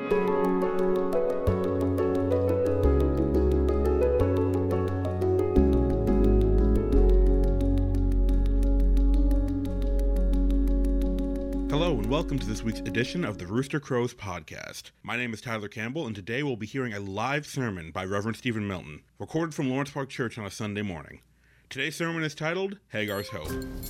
Hello and welcome to this week's edition of the Rooster Crows podcast. My name is Tyler Campbell, and today we'll be hearing a live sermon by Reverend Stephen Milton, recorded from Lawrence Park Church on a Sunday morning. Today's sermon is titled, Hagar's Hope.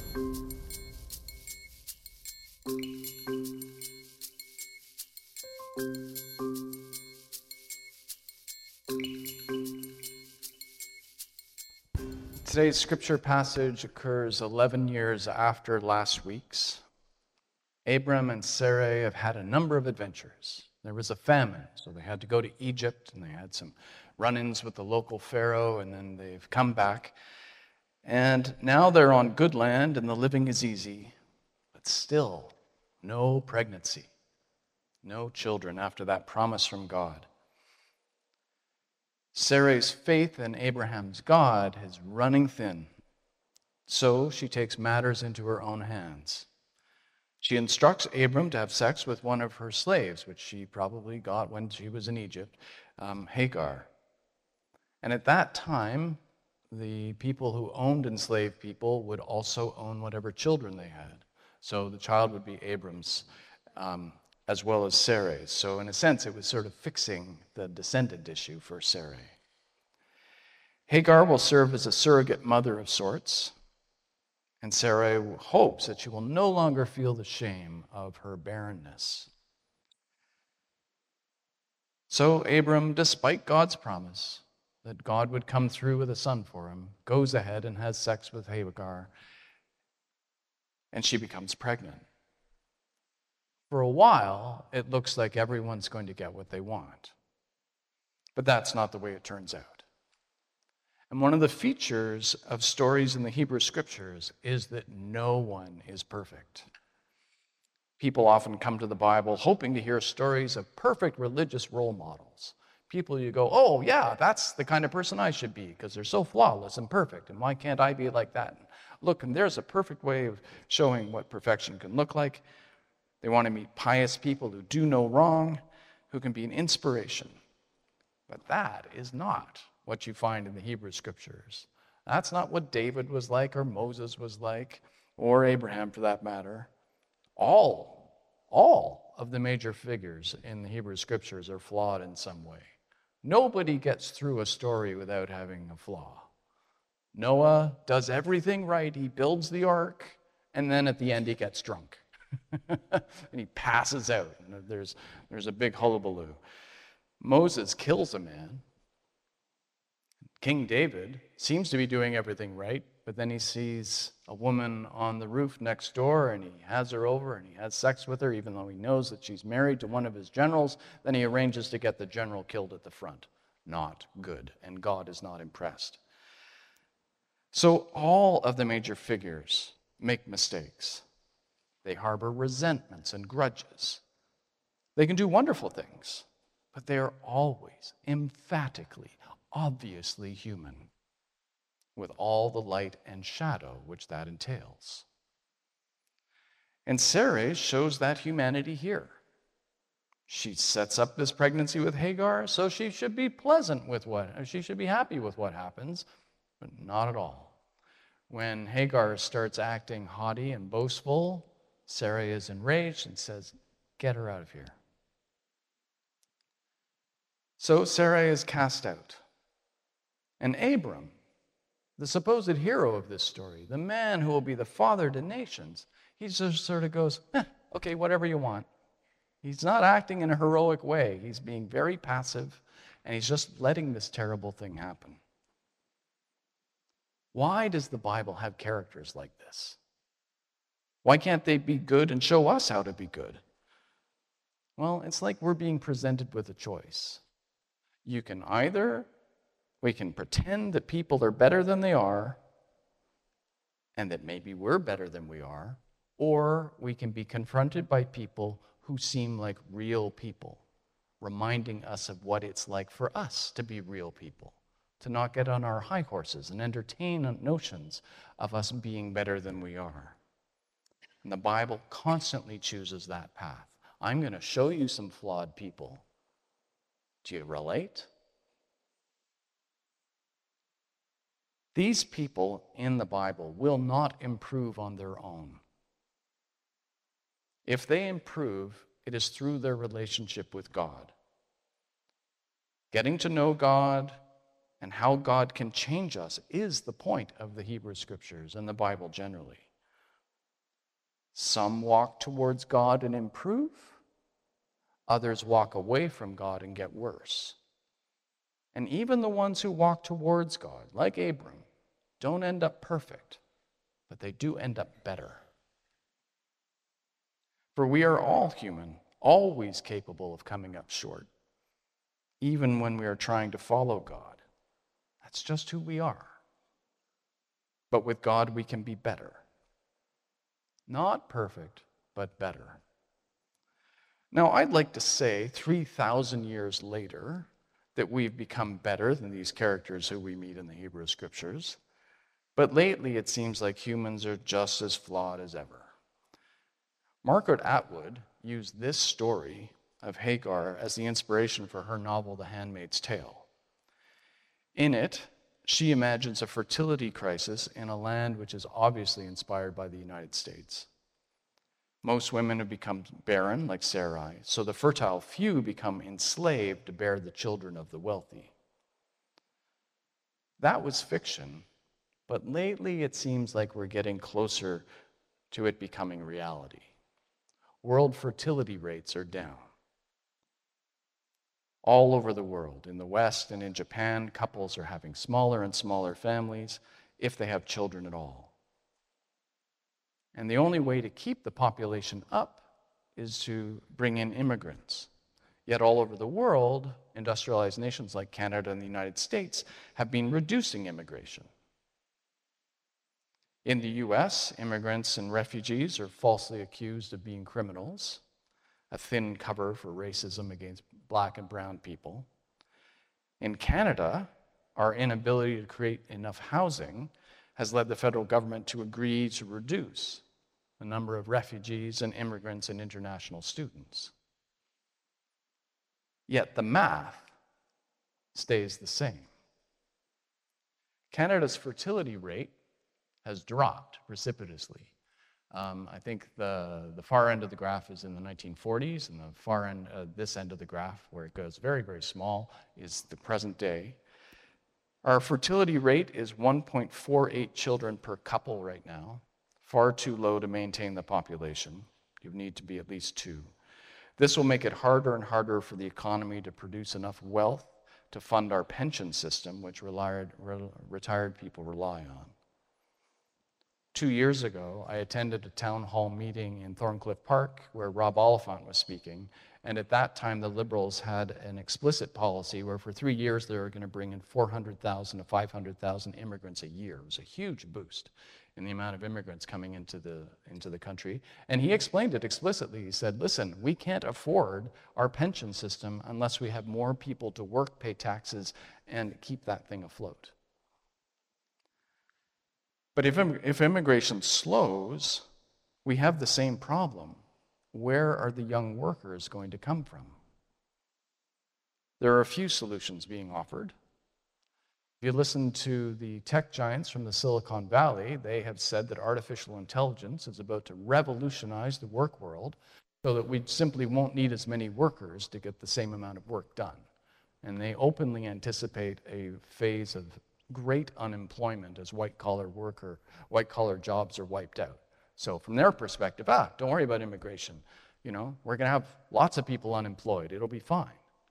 Today's scripture passage occurs 11 years after last week's. Abram and Sarai have had a number of adventures. There was a famine, so they had to go to Egypt, and they had some run-ins with the local pharaoh, and then they've come back. And now they're on good land, and the living is easy, but still no pregnancy, no children after that promise from God. Sarai's faith in Abraham's God is running thin, so she takes matters into her own hands. She instructs Abram to have sex with one of her slaves, which she probably got when she was in Egypt, Hagar. And at that time, the people who owned enslaved people would also own whatever children they had. So the child would be Abram's as well as Sarai's. So in a sense, it was sort of fixing the descendant issue for Sarai. Hagar will serve as a surrogate mother of sorts. And Sarai hopes that she will no longer feel the shame of her barrenness. So Abram, despite God's promise that God would come through with a son for him, goes ahead and has sex with Hagar, and she becomes pregnant. For a while, it looks like everyone's going to get what they want. But that's not the way it turns out. And one of the features of stories in the Hebrew Scriptures is that no one is perfect. People often come to the Bible hoping to hear stories of perfect religious role models. People you go, oh yeah, that's the kind of person I should be because they're so flawless and perfect, and why can't I be like that? Look, and there's a perfect way of showing what perfection can look like. They want to meet pious people who do no wrong, who can be an inspiration. But that is not what you find in the Hebrew Scriptures. That's not what David was like, or Moses was like, or Abraham for that matter. All of the major figures in the Hebrew Scriptures are flawed in some way. Nobody gets through a story without having a flaw. Noah does everything right. He builds the ark, and then at the end he gets drunk. And he passes out, and there's a big hullabaloo. Moses kills a man. King David seems to be doing everything right, but then he sees a woman on the roof next door, and he has her over, and he has sex with her, even though he knows that she's married to one of his generals. Then he arranges to get the general killed at the front. Not good, and God is not impressed. So all of the major figures make mistakes. They harbor resentments and grudges. They can do wonderful things, but they are always emphatically, obviously human, with all the light and shadow which that entails. And Sarai shows that humanity here. She sets up this pregnancy with Hagar, so she should be she should be happy with what happens, but not at all. When Hagar starts acting haughty and boastful, Sarai is enraged and says, "Get her out of here." So Sarai is cast out. And Abram, the supposed hero of this story, the man who will be the father to nations, he just sort of goes, okay, whatever you want. He's not acting in a heroic way. He's being very passive, and he's just letting this terrible thing happen. Why does the Bible have characters like this? Why can't they be good and show us how to be good? Well, it's like we're being presented with a choice. We can pretend that people are better than they are, and that maybe we're better than we are, or we can be confronted by people who seem like real people, reminding us of what it's like for us to be real people, to not get on our high horses and entertain notions of us being better than we are. And the Bible constantly chooses that path. I'm going to show you some flawed people. Do you relate? These people in the Bible will not improve on their own. If they improve, it is through their relationship with God. Getting to know God and how God can change us is the point of the Hebrew Scriptures and the Bible generally. Some walk towards God and improve. Others walk away from God and get worse. And even the ones who walk towards God, like Abram, don't end up perfect, but they do end up better. For we are all human, always capable of coming up short, even when we are trying to follow God. That's just who we are. But with God, we can be better. Not perfect, but better. Now, I'd like to say 3,000 years later that we've become better than these characters who we meet in the Hebrew Scriptures. But lately, it seems like humans are just as flawed as ever. Margaret Atwood used this story of Hagar as the inspiration for her novel, The Handmaid's Tale. In it, she imagines a fertility crisis in a land which is obviously inspired by the United States. Most women have become barren, like Sarai, so the fertile few become enslaved to bear the children of the wealthy. That was fiction, but lately it seems like we're getting closer to it becoming reality. World fertility rates are down. All over the world, in the West and in Japan, couples are having smaller and smaller families, if they have children at all. And the only way to keep the population up is to bring in immigrants. Yet all over the world, industrialized nations like Canada and the United States have been reducing immigration. In the US, immigrants and refugees are falsely accused of being criminals, a thin cover for racism against black and brown people. In Canada, our inability to create enough housing has led the federal government to agree to reduce the number of refugees and immigrants and international students. Yet the math stays the same. Canada's fertility rate has dropped precipitously. I think the far end of the graph is in the 1940s, and the far end, this end of the graph, where it goes very, very small, is the present day. Our fertility rate is 1.48 children per couple right now, far too low to maintain the population. You need to be at least 2. This will make it harder and harder for the economy to produce enough wealth to fund our pension system, which retired people rely on. 2 years ago, I attended a town hall meeting in Thorncliffe Park where Rob Oliphant was speaking, and at that time the Liberals had an explicit policy where for 3 years they were going to bring in 400,000 to 500,000 immigrants a year. It was a huge boost in the amount of immigrants coming into the country. And he explained it explicitly. He said, listen, we can't afford our pension system unless we have more people to work, pay taxes, and keep that thing afloat. But if immigration slows, we have the same problem. Where are the young workers going to come from? There are a few solutions being offered. If you listen to the tech giants from the Silicon Valley, they have said that artificial intelligence is about to revolutionize the work world so that we simply won't need as many workers to get the same amount of work done. And they openly anticipate a phase of great unemployment as white-collar jobs are wiped out. So from their perspective, don't worry about immigration. We're going to have lots of people unemployed. It'll be fine.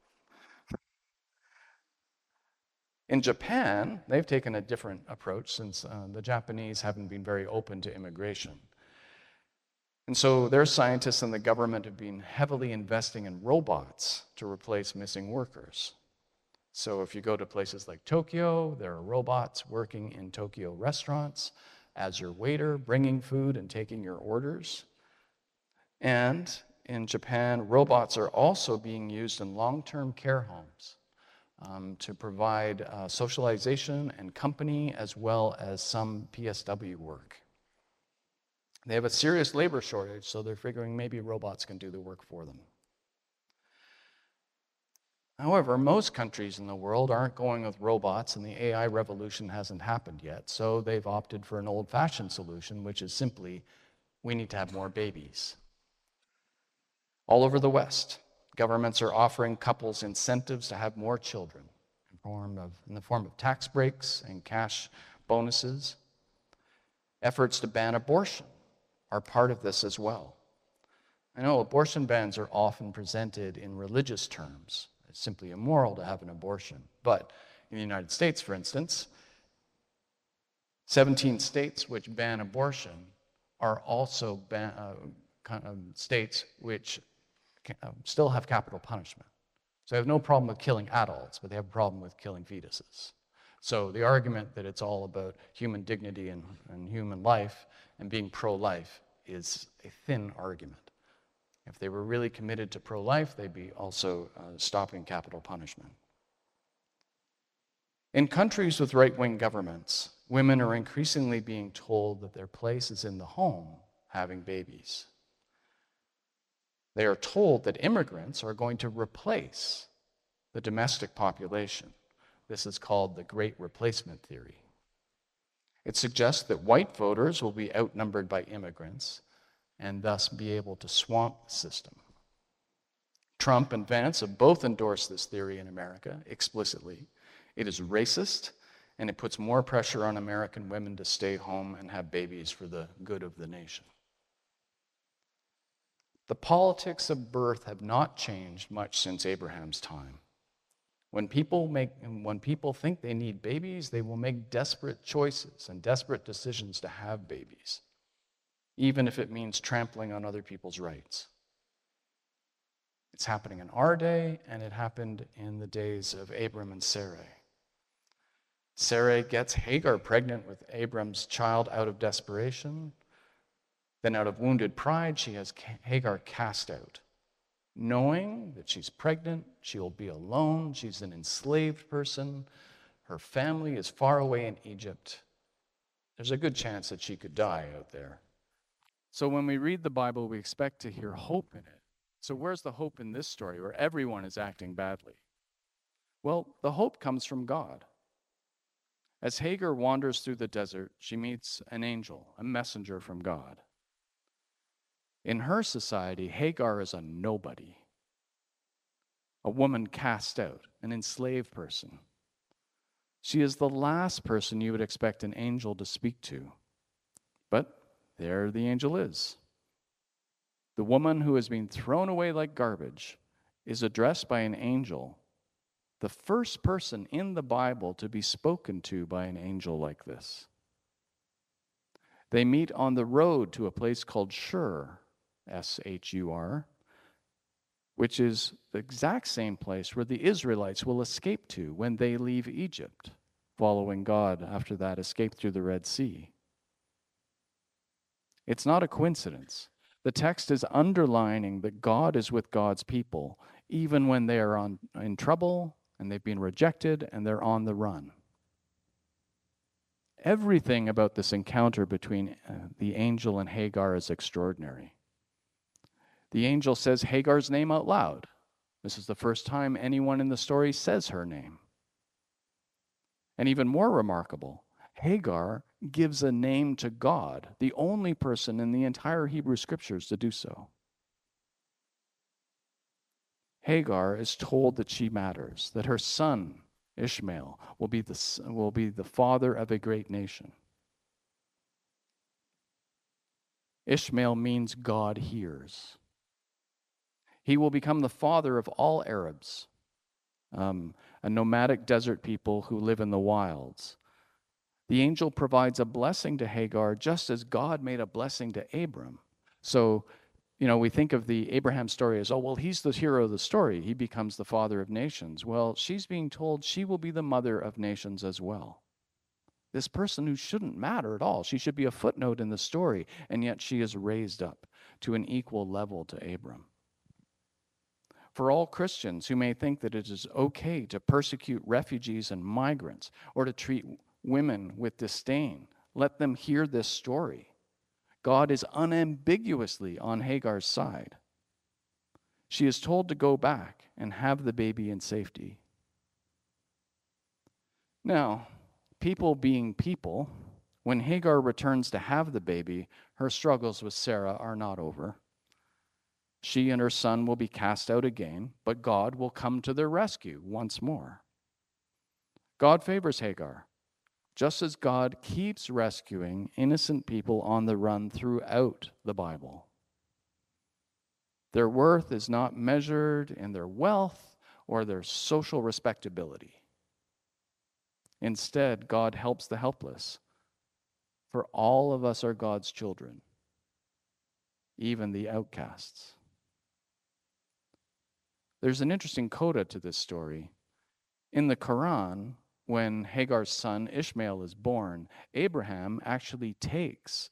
In Japan, they've taken a different approach since the Japanese haven't been very open to immigration. And so their scientists and the government have been heavily investing in robots to replace missing workers. So if you go to places like Tokyo, there are robots working in Tokyo restaurants as your waiter, bringing food and taking your orders. And in Japan, robots are also being used in long-term care homes to provide socialization and company, as well as some PSW work. They have a serious labor shortage, so they're figuring maybe robots can do the work for them. However, most countries in the world aren't going with robots, and the AI revolution hasn't happened yet, so they've opted for an old-fashioned solution, which is simply, we need to have more babies. All over the West, governments are offering couples incentives to have more children in the form of tax breaks and cash bonuses. Efforts to ban abortion are part of this as well. I know abortion bans are often presented in religious terms. It's simply immoral to have an abortion. But in the United States, for instance, 17 states which ban abortion are also states which still have capital punishment. So they have no problem with killing adults, but they have a problem with killing fetuses. So the argument that it's all about human dignity and human life and being pro-life is a thin argument. If they were really committed to pro-life, they'd be also stopping capital punishment. In countries with right-wing governments, women are increasingly being told that their place is in the home, having babies. They are told that immigrants are going to replace the domestic population. This is called the Great Replacement Theory. It suggests that white voters will be outnumbered by immigrants and thus be able to swamp the system. Trump and Vance have both endorsed this theory in America explicitly. It is racist, and it puts more pressure on American women to stay home and have babies for the good of the nation. The politics of birth have not changed much since Abraham's time. When people think they need babies, they will make desperate choices and desperate decisions to have babies, even if it means trampling on other people's rights. It's happening in our day, and it happened in the days of Abram and Sarai. Sarai gets Hagar pregnant with Abram's child out of desperation. Then out of wounded pride, she has Hagar cast out. Knowing that she's pregnant, she will be alone, she's an enslaved person, her family is far away in Egypt. There's a good chance that she could die out there. So when we read the Bible, we expect to hear hope in it. So where's the hope in this story where everyone is acting badly? Well, the hope comes from God. As Hagar wanders through the desert, she meets an angel, a messenger from God. In her society, Hagar is a nobody, a woman cast out, an enslaved person. She is the last person you would expect an angel to speak to. But there the angel is. The woman who has been thrown away like garbage is addressed by an angel, the first person in the Bible to be spoken to by an angel like this. They meet on the road to a place called Shur, S-H-U-R, which is the exact same place where the Israelites will escape to when they leave Egypt, following God after that escape through the Red Sea. It's not a coincidence. The text is underlining that God is with God's people, even when they are in trouble and they've been rejected and they're on the run. Everything about this encounter between the angel and Hagar is extraordinary. The angel says Hagar's name out loud. This is the first time anyone in the story says her name. And even more remarkable, Hagar gives a name to God, the only person in the entire Hebrew Scriptures to do so. Hagar is told that she matters, that her son, Ishmael, will be the father of a great nation. Ishmael means God hears. He will become the father of all Arabs, a nomadic desert people who live in the wilds. The angel provides a blessing to Hagar just as God made a blessing to Abram. So, we think of the Abraham story as, he's the hero of the story. He becomes the father of nations. Well, she's being told she will be the mother of nations as well. This person who shouldn't matter at all. She should be a footnote in the story, and yet she is raised up to an equal level to Abram. For all Christians who may think that it is okay to persecute refugees and migrants or to treat women with disdain, let them hear this story. God is unambiguously on Hagar's side. She is told to go back and have the baby in safety. Now, people being people, when Hagar returns to have the baby, her struggles with Sarah are not over. She and her son will be cast out again, but God will come to their rescue once more. God favors Hagar, just as God keeps rescuing innocent people on the run throughout the Bible. Their worth is not measured in their wealth or their social respectability. Instead, God helps the helpless, for all of us are God's children, even the outcasts. There's an interesting coda to this story. In the Quran, when Hagar's son Ishmael is born, Abraham actually takes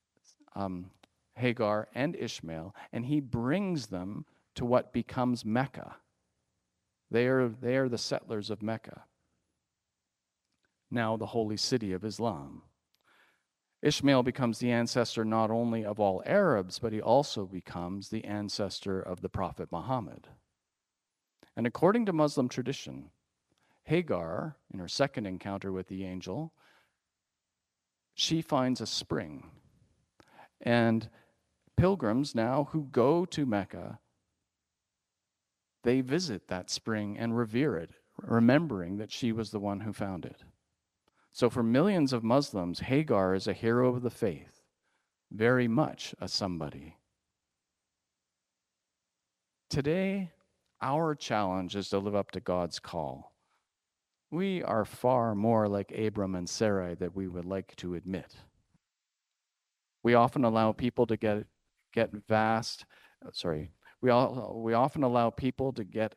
Hagar and Ishmael, and he brings them to what becomes Mecca. They are the settlers of Mecca, now the holy city of Islam. Ishmael becomes the ancestor not only of all Arabs, but he also becomes the ancestor of the Prophet Muhammad. And according to Muslim tradition, Hagar, in her second encounter with the angel, she finds a spring. And pilgrims now who go to Mecca, they visit that spring and revere it, remembering that she was the one who found it. So for millions of Muslims, Hagar is a hero of the faith, very much a somebody. Today, our challenge is to live up to God's call. We are far more like Abram and Sarai than we would like to admit. We often allow people to get vast. We often allow people to get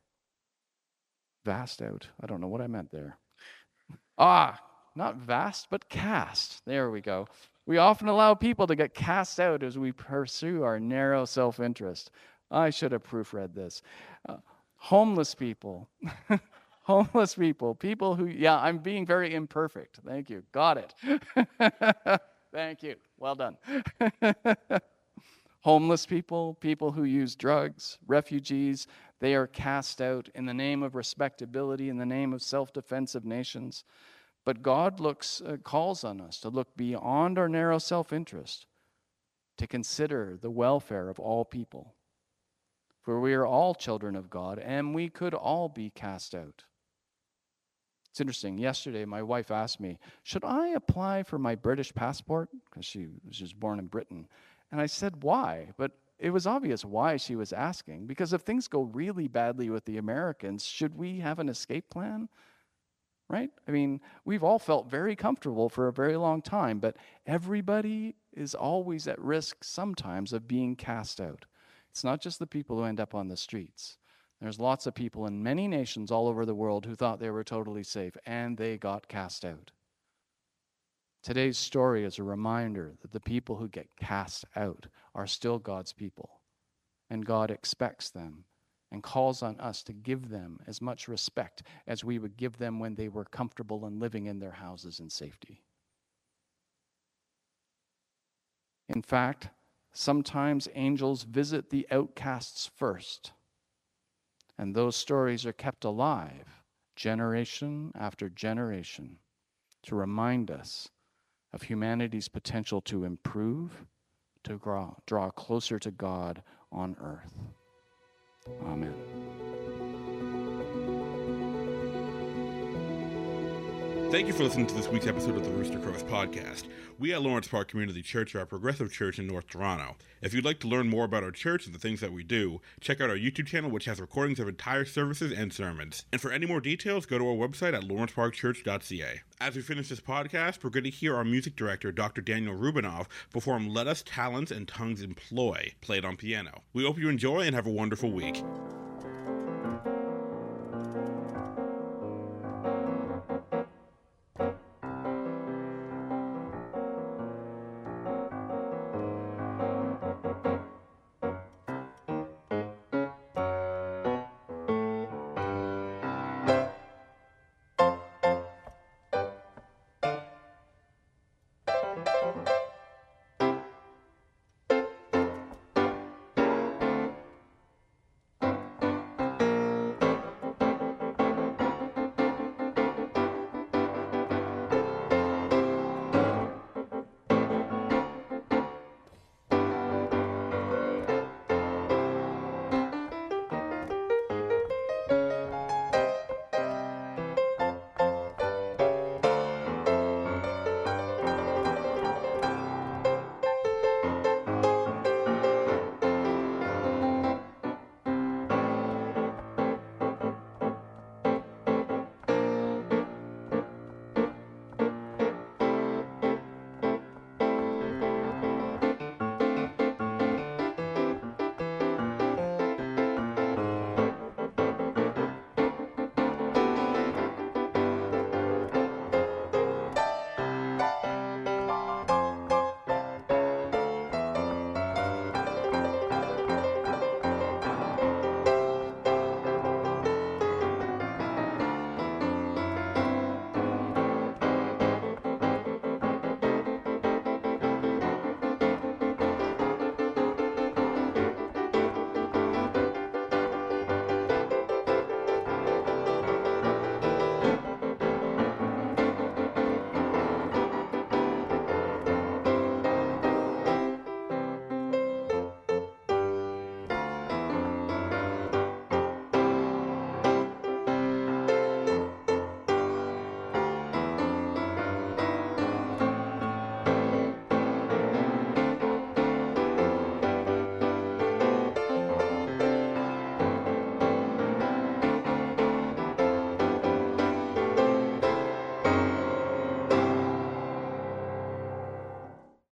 vast out. I don't know what I meant there. Not vast, but cast. There we go. We often allow people to get cast out as we pursue our narrow self-interest. I should have proofread this. Homeless people. Homeless people. People who, I'm being very imperfect. Thank you. Got it. Thank you. Well done. Homeless people, people who use drugs, refugees, they are cast out in the name of respectability, in the name of self-defense of nations. But God calls on us to look beyond our narrow self-interest, to consider the welfare of all people. For we are all children of God, and we could all be cast out. It's interesting. Yesterday, my wife asked me, should I apply for my British passport? Because she was just born in Britain. And I said, why? But it was obvious why she was asking. Because if things go really badly with the Americans, should we have an escape plan? Right? I mean, we've all felt very comfortable for a very long time, but everybody is always at risk sometimes of being cast out. It's not just the people who end up on the streets. There's lots of people in many nations all over the world who thought they were totally safe, and they got cast out. Today's story is a reminder that the people who get cast out are still God's people, and God expects them and calls on us to give them as much respect as we would give them when they were comfortable and living in their houses in safety. In fact, sometimes angels visit the outcasts first, and those stories are kept alive generation after generation to remind us of humanity's potential to improve, to draw closer to God on earth. Amen. Thank you for listening to this week's episode of the Rooster Crows podcast. We at Lawrence Park Community Church are a progressive church in North Toronto. If you'd like to learn more about our church and the things that we do, check out our YouTube channel, which has recordings of entire services and sermons. And for any more details, go to our website at lawrenceparkchurch.ca. As we finish this podcast, we're going to hear our music director, Dr. Daniel Rubinoff, perform Let Us Talents and Tongues Employ, played on piano. We hope you enjoy and have a wonderful week.